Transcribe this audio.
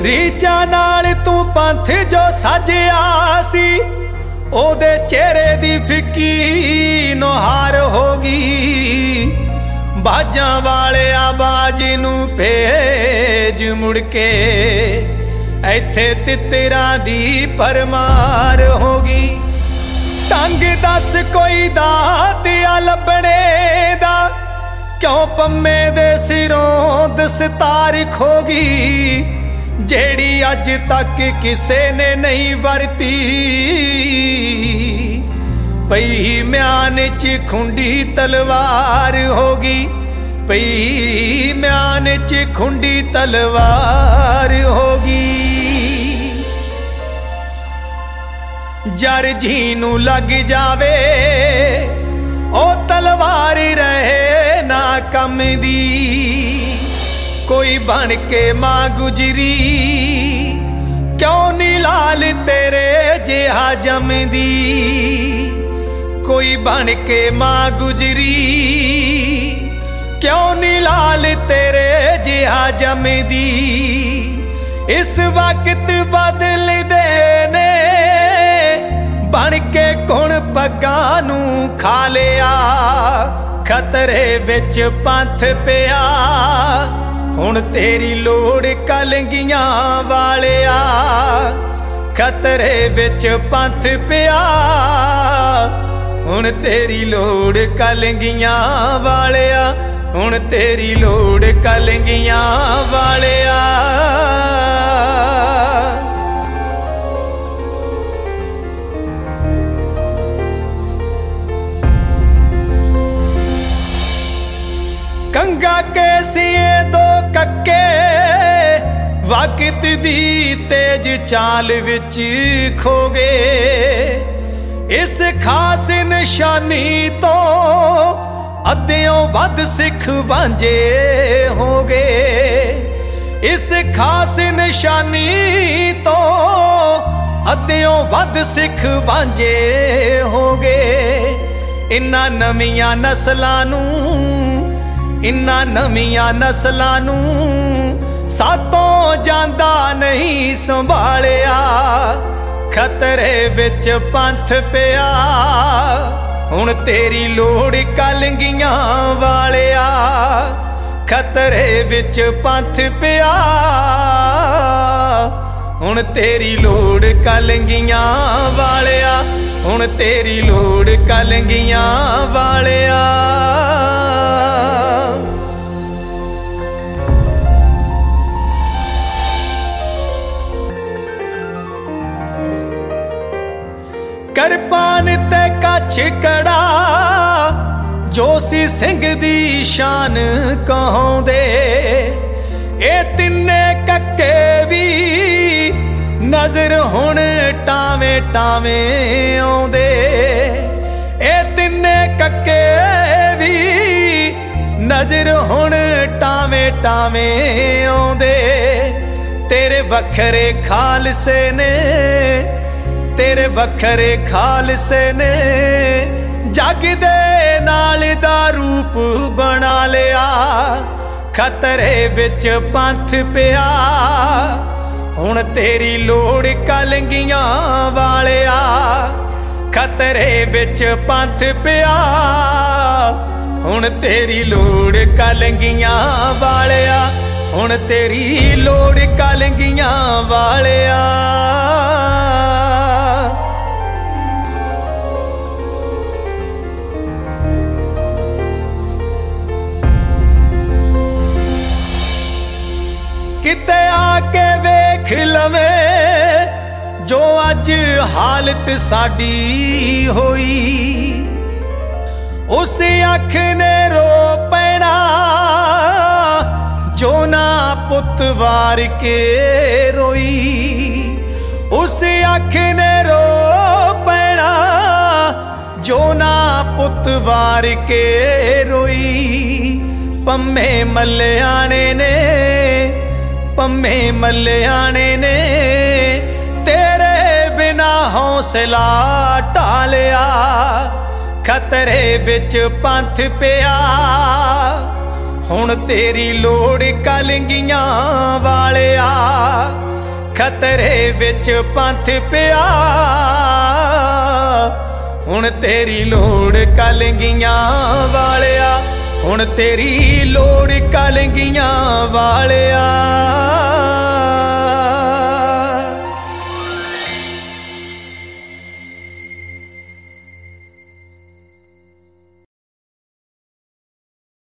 ਰੀਝਾਂ नाल तू पंथ जो सजिया सी ओदे चेहरे दी फिक्की नोहार होगी। बाजां वाले आबाज नू भेज मुड़ के इत्थे तितरां दी परमार होगी। ढंग दस कोई दातिया लभणे दा क्यों पम्मे दे सिरों दस्तार खोगी। जेड़ी अज तक किसे ने नहीं वरती पई म्यान च खुंडी तलवार होगी। पई म्यान च खुंडी तलवार होगी। जर जी नू लग जावे ओ तलवार रहे ना कम दी। कोई बन के मां गुजरी क्यों नी लाल तेरे जिहा जमदी। कोई बन के मां गुजरी क्यों नी लाल तेरे जिहा जमदी। इस वक्त बदल दे ने बन के कुण पग्गां नू खा लिया। खतरे विच पंथ पिया हुण तेरी लोड़ कलंगियां वालिया। खतरे विच पंथ पिया हुण तेरी लोड़ कलंगियां वालिया। हुण तेरी लोड़ कलंगियां वालिया। कंगा के सिए दो कक्के वक्त दी तेज चाल विच खो गए। इस खास निशानी तो अद्धियों वध सिख वांझे हो गए। इस खास निशानी तो अद्धियों वध सिख वांझे हो गए। इन्हां नवीआं नस्लां नूं इन्हां नवीआं नस्लां नूं सातों जांदा नहीं संभालिया। खतरे विच पंथ पिया हुण तेरी लोड़ कलंगियां वालिया। खतरे विच पंथ पिया हुण तेरी लोड़ कलंगियां वालिया। हुण तेरी लोड़ कलंगियां वालिया। करपान ते कछ कड़ा जो सी सिंह दी शान कहाउंदे। ए तिन्ने कक्के भी नजर हुण टावें टावें आउंदे। ए तिन्ने कक्के भी नजर हुण टावें टावें आउंदे। तेरे वखरे खालसे ने तेरे वखरे खालसे ने जग दे नाल दा रूप बना लिया। खतरे विच पंथ पिया हुण तेरी लोड़ कलंगियां वालिया। खतरे विच पंथ पिया हुण तेरी लोड़ कलंगियां वालिया। हुण तेरी लोड़ कलंगियां वालिया। किते आके वेख लवे जो अज हालत साडी होई। उस अख ने रो पैना जो ना पुत वार के रोई। उस अख ने रो पैना जो ना पुत वार के रोई। पम्मे मल्याणे ने पम्मे मल्याणे ने तेरे बिना हौसला टालिया। खतरे विच पंथ पिया हुण तेरी लोड़ कलंगियां वालिया। खतरे विच पंथ पिया हुण तेरी लोड़ कलंगियां वालिया हुण तेरी लोड़ कलंगियां वालिया।